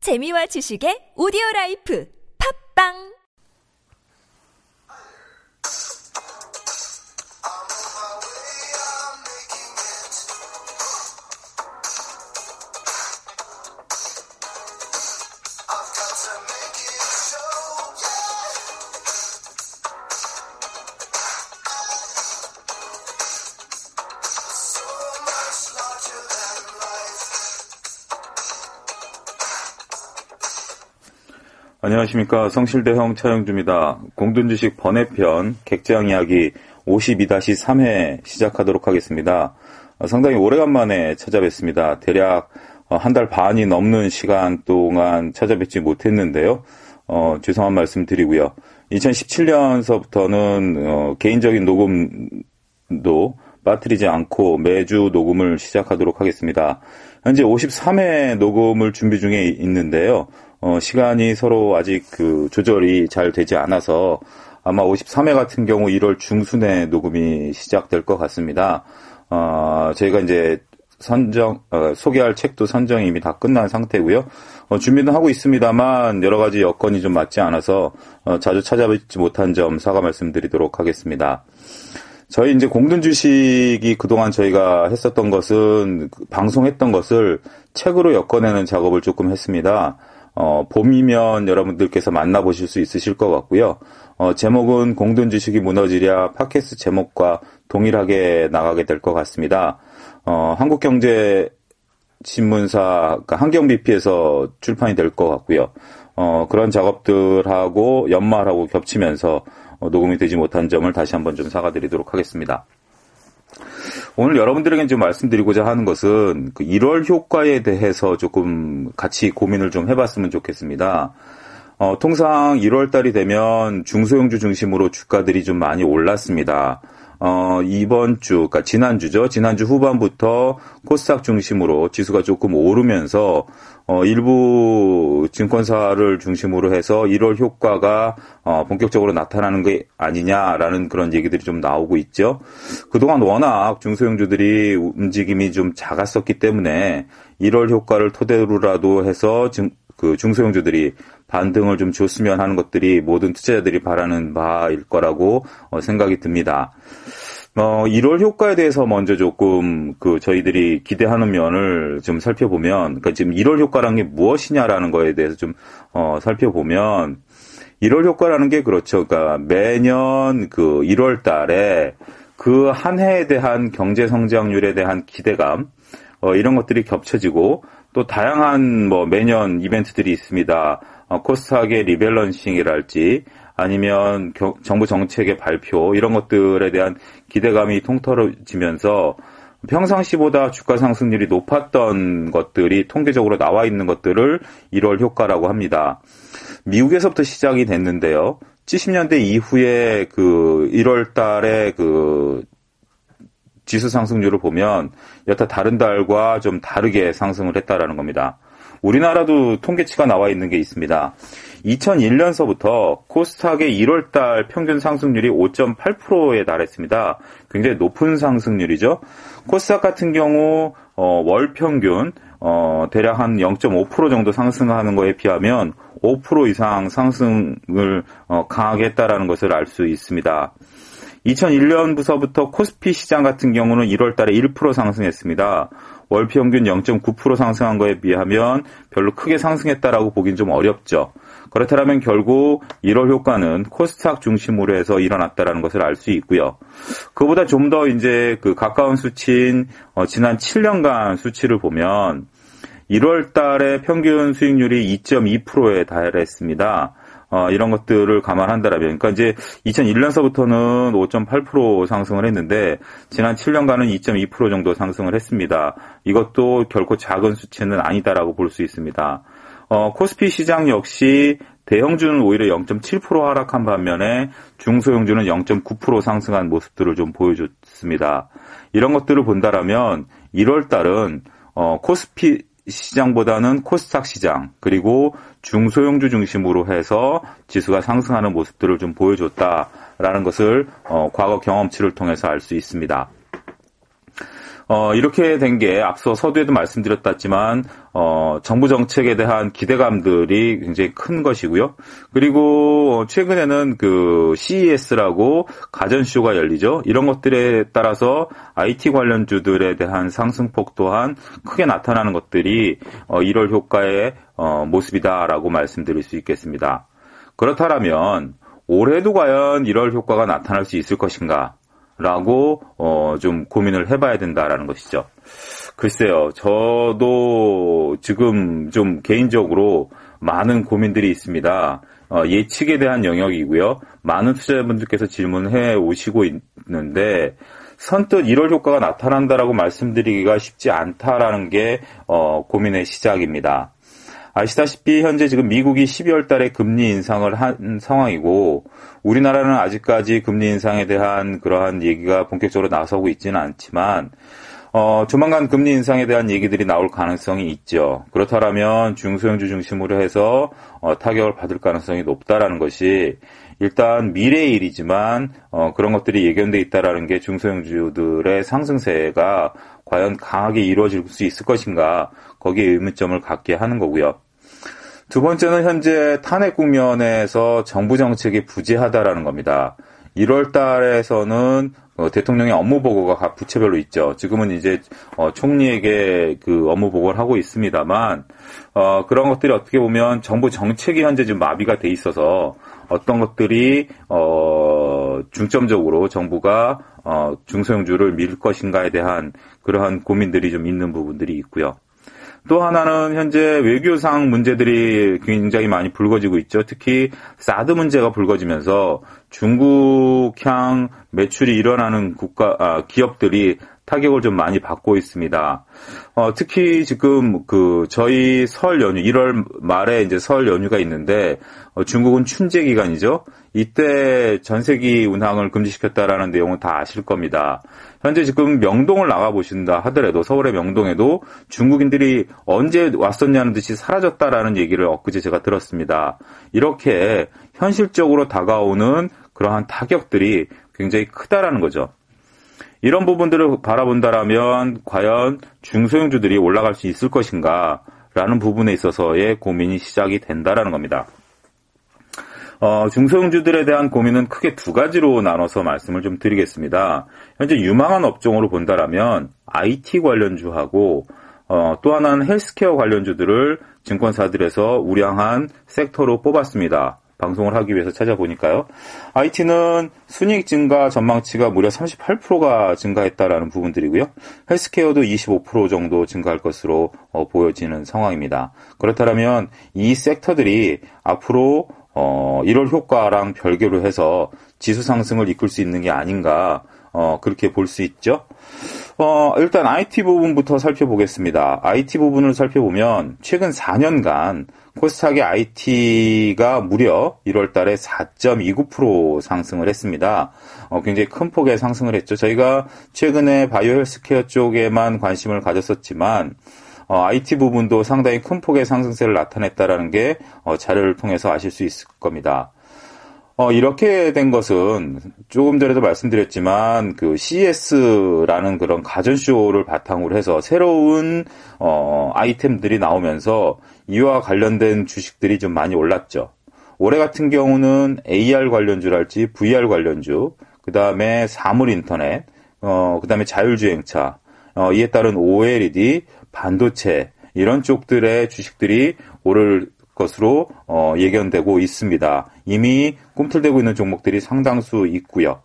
재미와 지식의 오디오라이프 팝빵 안녕하십니까. 성실대형 차영주입니다. 공돈주식 번외편 객장 이야기 52-3회 시작하도록 하겠습니다. 상당히 오래간만에 찾아뵙습니다. 대략 한 달 반이 넘는 시간 동안 찾아뵙지 못했는데요. 죄송한 말씀 드리고요. 2017년서부터는 개인적인 녹음도 빠뜨리지 않고 매주 녹음을 시작하도록 하겠습니다. 현재 53회 녹음을 준비 중에 있는데요. 시간이 서로 아직 조절이 잘 되지 않아서 아마 53회 같은 경우 1월 중순에 녹음이 시작될 것 같습니다. 저희가 이제 소개할 책도 선정이 이미 다 끝난 상태고요. 준비는 하고 있습니다만 여러 가지 여건이 좀 맞지 않아서 자주 찾아뵙지 못한 점 사과 말씀드리도록 하겠습니다. 저희 이제 공돈주식이 그동안 저희가 했었던 것은 방송했던 것을 책으로 엮어내는 작업을 조금 했습니다. 봄이면 여러분들께서 만나보실 수 있으실 것 같고요. 제목은 공돈주식이 무너지랴 팟캐스트 제목과 동일하게 나가게 될 것 같습니다. 한국경제신문사, 그러니까 한경BP에서 출판이 될 것 같고요. 그런 작업들하고 연말하고 겹치면서 녹음이 되지 못한 점을 다시 한번 좀 사과드리도록 하겠습니다. 오늘 여러분들에게 좀 말씀드리고자 하는 것은 1월 효과에 대해서 조금 같이 고민을 좀 해봤으면 좋겠습니다. 통상 1월 달이 되면 중소형주 중심으로 주가들이 좀 많이 올랐습니다. 이번 주, 그러니까 지난주죠. 지난주 후반부터 코스닥 중심으로 지수가 조금 오르면서 일부 증권사를 중심으로 해서 1월 효과가 본격적으로 나타나는 게 아니냐라는 그런 얘기들이 좀 나오고 있죠. 그동안 워낙 중소형주들이 움직임이 좀 작았었기 때문에 1월 효과를 토대로라도 해서 중소형주들이 반등을 좀 줬으면 하는 것들이 모든 투자자들이 바라는 바일 거라고 생각이 듭니다. 1월 효과에 대해서 먼저 조금 저희들이 기대하는 면을 좀 살펴보면, 그러니까 지금 1월 효과라는 게 무엇이냐라는 거에 대해서 좀 살펴보면, 1월 효과라는 게 그렇죠. 그러니까 매년 1월 달에 그 한 해에 대한 경제 성장률에 대한 기대감, 이런 것들이 겹쳐지고 또 다양한 매년 이벤트들이 있습니다. 코스닥의 리밸런싱이랄지 아니면 정부 정책의 발표 이런 것들에 대한 기대감이 통틀어지면서 평상시보다 주가 상승률이 높았던 것들이 통계적으로 나와 있는 것들을 1월 효과라고 합니다. 미국에서부터 시작이 됐는데요. 70년대 이후에 1월 달에 지수 상승률을 보면 여타 다른 달과 좀 다르게 상승을 했다라는 겁니다. 우리나라도 통계치가 나와 있는 게 있습니다. 2001년서부터 코스닥의 1월달 평균 상승률이 5.8%에 달했습니다. 굉장히 높은 상승률이죠. 코스닥 같은 경우 월 평균 대략 한 0.5% 정도 상승하는 거에 비하면 5% 이상 상승을 강하게 했다라는 것을 알 수 있습니다. 2001년부터 코스피 시장 같은 경우는 1월 달에 1% 상승했습니다. 월 평균 0.9% 상승한 거에 비하면 별로 크게 상승했다라고 보긴 좀 어렵죠. 그렇다면 결국 1월 효과는 코스닥 중심으로 해서 일어났다라는 것을 알 수 있고요. 그보다 좀 더 이제 가까운 수치인 지난 7년간 수치를 보면 1월 달에 평균 수익률이 2.2%에 달했습니다. 이런 것들을 감안한다라면, 그러니까 이제 2001년서부터는 5.8% 상승을 했는데, 지난 7년간은 2.2% 정도 상승을 했습니다. 이것도 결코 작은 수치는 아니다라고 볼 수 있습니다. 코스피 시장 역시 대형주는 오히려 0.7% 하락한 반면에 중소형주는 0.9% 상승한 모습들을 좀 보여줬습니다. 이런 것들을 본다라면 1월 달은 코스피 시장보다는 코스닥 시장 그리고 중소형주 중심으로 해서 지수가 상승하는 모습들을 좀 보여줬다라는 것을 과거 경험치를 통해서 알 수 있습니다. 이렇게 된 게 앞서 서두에도 말씀드렸지만, 정부 정책에 대한 기대감들이 굉장히 큰 것이고요. 그리고 최근에는 그 CES라고 가전쇼가 열리죠. 이런 것들에 따라서 IT 관련주들에 대한 상승폭 또한 크게 나타나는 것들이 1월 효과의 모습이다라고 말씀드릴 수 있겠습니다. 그렇다면 올해도 과연 1월 효과가 나타날 수 있을 것인가? 라고 좀 고민을 해봐야 된다라는 것이죠. 글쎄요, 저도 지금 좀 개인적으로 많은 고민들이 있습니다. 예측에 대한 영역이고요. 많은 투자자분들께서 질문해 오시고 있는데 선뜻 1월 효과가 나타난다라고 말씀드리기가 쉽지 않다라는 게 고민의 시작입니다. 아시다시피 현재 지금 미국이 12월 달에 금리 인상을 한 상황이고 우리나라는 아직까지 금리 인상에 대한 그러한 얘기가 본격적으로 나서고 있지는 않지만 조만간 금리 인상에 대한 얘기들이 나올 가능성이 있죠. 그렇다면 중소형주 중심으로 해서 타격을 받을 가능성이 높다라는 것이 일단 미래의 일이지만 그런 것들이 예견돼 있다라는 게 중소형주들의 상승세가 과연 강하게 이루어질 수 있을 것인가 거기에 의문점을 갖게 하는 거고요. 두 번째는 현재 탄핵 국면에서 정부 정책이 부재하다라는 겁니다. 1월 달에서는 대통령의 업무 보고가 각 부처별로 있죠. 지금은 이제 총리에게 그 업무 보고를 하고 있습니다만 그런 것들이 어떻게 보면 정부 정책이 현재 좀 마비가 돼 있어서 어떤 것들이 중점적으로 정부가 중소형주를 밀 것인가에 대한 그러한 고민들이 좀 있는 부분들이 있고요. 또 하나는 현재 외교상 문제들이 굉장히 많이 불거지고 있죠. 특히 사드 문제가 불거지면서 중국향 매출이 일어나는 기업들이 타격을 좀 많이 받고 있습니다. 특히 지금 저희 설 연휴 1월 말에 이제 설 연휴가 있는데 중국은 춘제 기간이죠. 이때 전세기 운항을 금지시켰다라는 내용은 다 아실 겁니다. 현재 지금 명동을 나가보신다 하더라도 서울의 명동에도 중국인들이 언제 왔었냐는 듯이 사라졌다라는 얘기를 엊그제 제가 들었습니다. 이렇게 현실적으로 다가오는 그러한 타격들이 굉장히 크다라는 거죠. 이런 부분들을 바라본다라면 과연 중소형주들이 올라갈 수 있을 것인가 라는 부분에 있어서의 고민이 시작이 된다라는 겁니다. 중소형주들에 대한 고민은 크게 두 가지로 나눠서 말씀을 좀 드리겠습니다. 현재 유망한 업종으로 본다라면 IT 관련주하고 또 하나는 헬스케어 관련주들을 증권사들에서 우량한 섹터로 뽑았습니다. 방송을 하기 위해서 찾아보니까요. IT는 순이익 증가 전망치가 무려 38%가 증가했다라는 부분들이고요. 헬스케어도 25% 정도 증가할 것으로 보여지는 상황입니다. 그렇다면 이 섹터들이 앞으로 1월 효과랑 별개로 해서 지수 상승을 이끌 수 있는 게 아닌가 그렇게 볼 수 있죠. 일단 IT 부분부터 살펴보겠습니다. IT 부분을 살펴보면 최근 4년간 코스닥의 IT가 무려 1월 달에 4.29% 상승을 했습니다. 굉장히 큰 폭의 상승을 했죠. 저희가 최근에 바이오 헬스케어 쪽에만 관심을 가졌었지만 IT 부분도 상당히 큰 폭의 상승세를 나타냈다라는 게 자료를 통해서 아실 수 있을 겁니다. 이렇게 된 것은 조금 전에도 말씀드렸지만 그 CES라는 그런 가전쇼를 바탕으로 해서 새로운 아이템들이 나오면서 이와 관련된 주식들이 좀 많이 올랐죠. 올해 같은 경우는 AR 관련주랄지 VR 관련주, 그 다음에 사물 인터넷, 그 다음에 자율주행차, 이에 따른 OLED, 반도체 이런 쪽들의 주식들이 오를 것으로 예견되고 있습니다. 이미 꿈틀대고 있는 종목들이 상당수 있고요.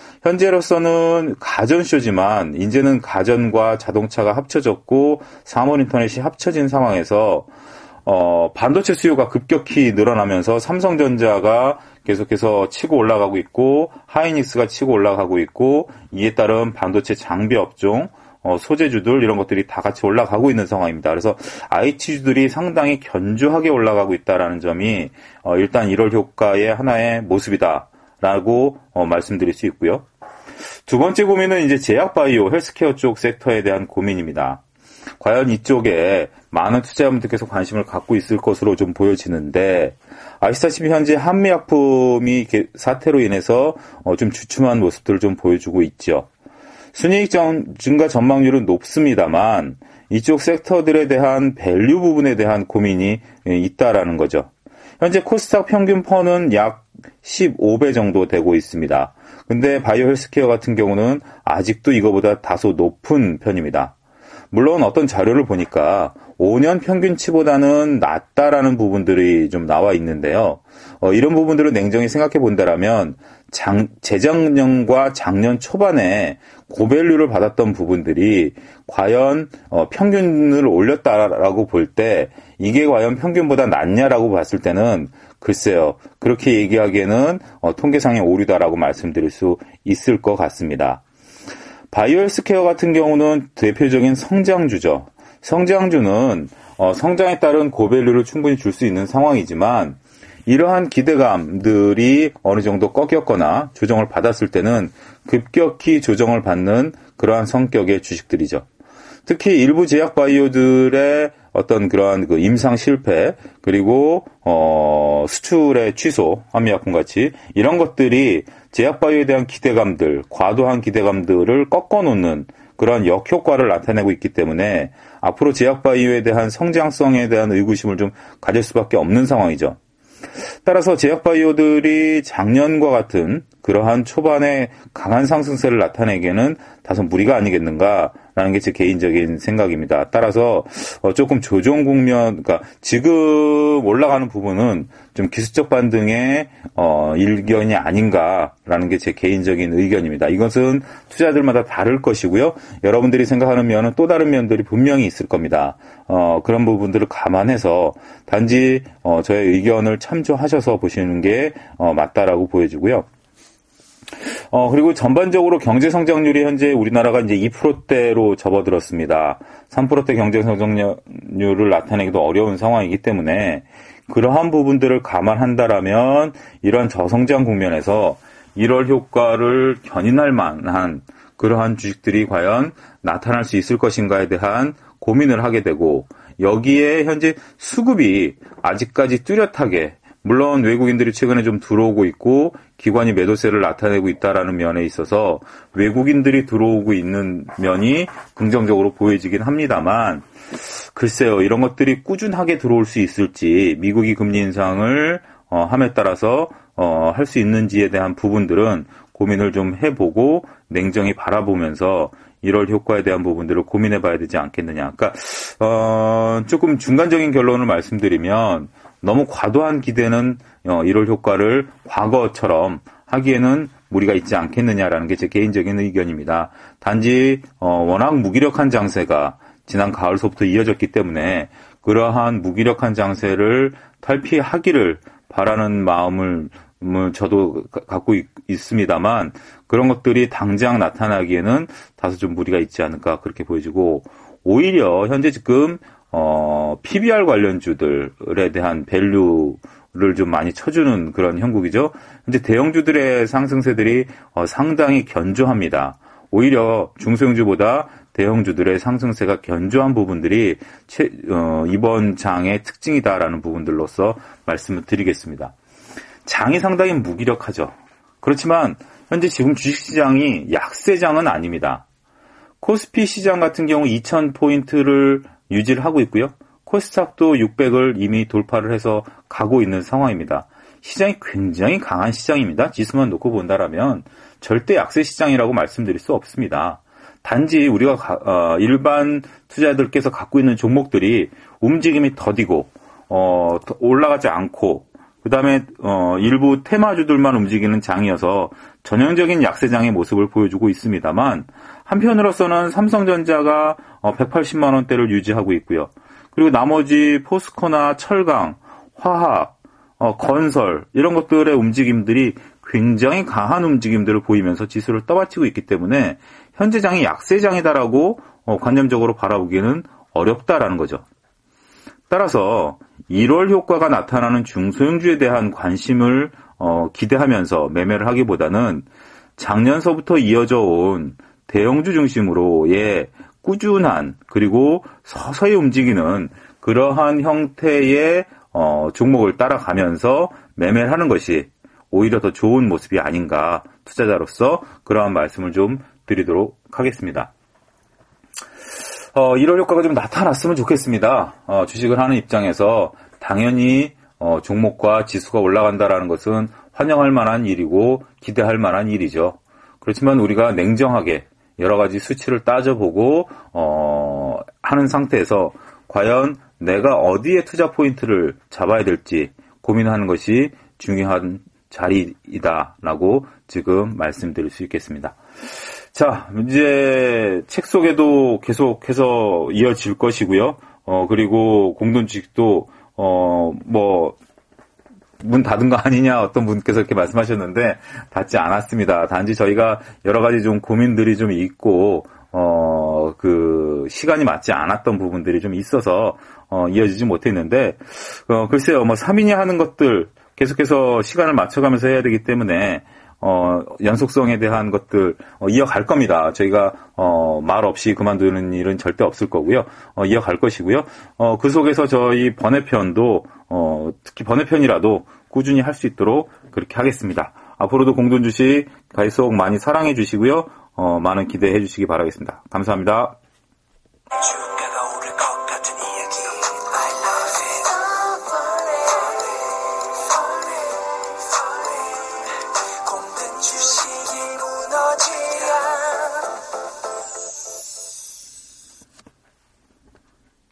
현재로서는 가전쇼지만 이제는 가전과 자동차가 합쳐졌고 사물 인터넷이 합쳐진 상황에서 반도체 수요가 급격히 늘어나면서 삼성전자가 계속해서 치고 올라가고 있고 하이닉스가 치고 올라가고 있고 이에 따른 반도체 장비 업종 소재주들 이런 것들이 다 같이 올라가고 있는 상황입니다. 그래서 IT주들이 상당히 견조하게 올라가고 있다라는 점이 일단 1월 효과의 하나의 모습이다라고 말씀드릴 수 있고요. 두 번째 고민은 이제 제약바이오 헬스케어 쪽 섹터에 대한 고민입니다. 과연 이쪽에 많은 투자자분들께서 관심을 갖고 있을 것으로 좀 보여지는데 아시다시피 현재 한미약품이 사태로 인해서 좀 주춤한 모습들을 좀 보여주고 있죠. 순이익 증가 전망률은 높습니다만 이쪽 섹터들에 대한 밸류 부분에 대한 고민이 있다라는 거죠. 현재 코스닥 평균 펀은 약 15배 정도 되고 있습니다. 근데 바이오 헬스케어 같은 경우는 아직도 이거보다 다소 높은 편입니다. 물론 어떤 자료를 보니까 5년 평균치보다는 낮다라는 부분들이 좀 나와 있는데요. 이런 부분들을 냉정히 생각해 본다라면 재작년과 작년 초반에 고밸류를 받았던 부분들이 과연 평균을 올렸다라고 볼 때 이게 과연 평균보다 낮냐라고 봤을 때는 글쎄요. 그렇게 얘기하기에는 통계상의 오류다라고 말씀드릴 수 있을 것 같습니다. 바이오 헬스케어 같은 경우는 대표적인 성장주죠. 성장주는 성장에 따른 고밸류를 충분히 줄 수 있는 상황이지만 이러한 기대감들이 어느 정도 꺾였거나 조정을 받았을 때는 급격히 조정을 받는 그러한 성격의 주식들이죠. 특히 일부 제약 바이오들의 어떤 그러한 그 임상 실패 그리고 수출의 취소, 한미약품 같이 이런 것들이 제약 바이오에 대한 기대감들, 과도한 기대감들을 꺾어놓는 그러한 역효과를 나타내고 있기 때문에 앞으로 제약 바이오에 대한 성장성에 대한 의구심을 좀 가질 수밖에 없는 상황이죠. 따라서 제약 바이오들이 작년과 같은 그러한 초반에 강한 상승세를 나타내기에는 다소 무리가 아니겠는가라는 게 제 개인적인 생각입니다. 따라서 조금 조정 국면, 그러니까 지금 올라가는 부분은 좀 기술적 반등의 일견이 아닌가라는 게 제 개인적인 의견입니다. 이것은 투자들마다 다를 것이고요. 여러분들이 생각하는 면은 또 다른 면들이 분명히 있을 겁니다. 그런 부분들을 감안해서 단지 저의 의견을 참조하셔서 보시는 게 맞다라고 보여지고요. 그리고 전반적으로 경제 성장률이 현재 우리나라가 이제 2%대로 접어들었습니다. 3%대 경제 성장률을 나타내기도 어려운 상황이기 때문에 그러한 부분들을 감안한다라면 이러한 저성장 국면에서 1월 효과를 견인할 만한 그러한 주식들이 과연 나타날 수 있을 것인가에 대한 고민을 하게 되고 여기에 현재 수급이 아직까지 뚜렷하게 물론 외국인들이 최근에 좀 들어오고 있고 기관이 매도세를 나타내고 있다라는 면에 있어서 외국인들이 들어오고 있는 면이 긍정적으로 보여지긴 합니다만 글쎄요. 이런 것들이 꾸준하게 들어올 수 있을지 미국이 금리 인상을 함에 따라서 할 수 있는지에 대한 부분들은 고민을 좀 해보고 냉정히 바라보면서 1월 효과에 대한 부분들을 고민해 봐야 되지 않겠느냐. 그러니까 조금 중간적인 결론을 말씀드리면 너무 과도한 기대는 1월 효과를 과거처럼 하기에는 무리가 있지 않겠느냐라는 게 제 개인적인 의견입니다. 단지 워낙 무기력한 장세가 지난 가을서부터 이어졌기 때문에 그러한 무기력한 장세를 탈피하기를 바라는 마음을 저도 갖고 있습니다만 그런 것들이 당장 나타나기에는 다소 좀 무리가 있지 않을까 그렇게 보여지고 오히려 현재 지금 PBR 관련주들에 대한 밸류를 좀 많이 쳐주는 그런 형국이죠. 현재 대형주들의 상승세들이 상당히 견조합니다. 오히려 중소형주보다 대형주들의 상승세가 견조한 부분들이 이번 장의 특징이다라는 부분들로서 말씀을 드리겠습니다. 장이 상당히 무기력하죠. 그렇지만 현재 지금 주식시장이 약세장은 아닙니다. 코스피 시장 같은 경우 2000포인트를 유지를 하고 있고요. 코스닥도 600을 이미 돌파를 해서 가고 있는 상황입니다. 시장이 굉장히 강한 시장입니다. 지수만 놓고 본다라면 절대 약세 시장이라고 말씀드릴 수 없습니다. 단지 우리가 일반 투자자들께서 갖고 있는 종목들이 움직임이 더디고 올라가지 않고 그다음에 일부 테마주들만 움직이는 장이어서 전형적인 약세장의 모습을 보여주고 있습니다만 한편으로서는 삼성전자가 180만 원대를 유지하고 있고요. 그리고 나머지 포스코나 철강, 화학, 건설 이런 것들의 움직임들이 굉장히 강한 움직임들을 보이면서 지수를 떠받치고 있기 때문에 현재 장이 약세장이다라고 관념적으로 바라보기에는 어렵다라는 거죠. 따라서 1월 효과가 나타나는 중소형주에 대한 관심을 기대하면서 매매를 하기보다는 작년서부터 이어져 온 대형주 중심으로의 꾸준한 그리고 서서히 움직이는 그러한 형태의 종목을 따라가면서 매매를 하는 것이 오히려 더 좋은 모습이 아닌가 투자자로서 그러한 말씀을 좀 드리도록 하겠습니다. 1월 효과가 좀 나타났으면 좋겠습니다. 주식을 하는 입장에서 당연히 종목과 지수가 올라간다라는 것은 환영할 만한 일이고 기대할 만한 일이죠. 그렇지만 우리가 냉정하게 여러 가지 수치를 따져보고 하는 상태에서 과연 내가 어디에 투자 포인트를 잡아야 될지 고민하는 것이 중요한 자리이다라고 지금 말씀드릴 수 있겠습니다. 자, 이제 책 소개도 계속해서 이어질 것이고요. 그리고 공동주식도 문 닫은 거 아니냐 어떤 분께서 이렇게 말씀하셨는데 닫지 않았습니다. 단지 저희가 여러 가지 좀 고민들이 좀 있고 시간이 맞지 않았던 부분들이 좀 있어서 이어지지 못했는데 글쎄요, 3인이 하는 것들 계속해서 시간을 맞춰가면서 해야 되기 때문에 연속성에 대한 것들 이어갈 겁니다. 저희가 말 없이 그만두는 일은 절대 없을 거고요. 이어갈 것이고요. 그 속에서 저희 번외편도 특히 번외편이라도 꾸준히 할 수 있도록 그렇게 하겠습니다. 앞으로도 공동주식 계속 많이 사랑해 주시고요. 많은 기대해 주시기 바라겠습니다. 감사합니다.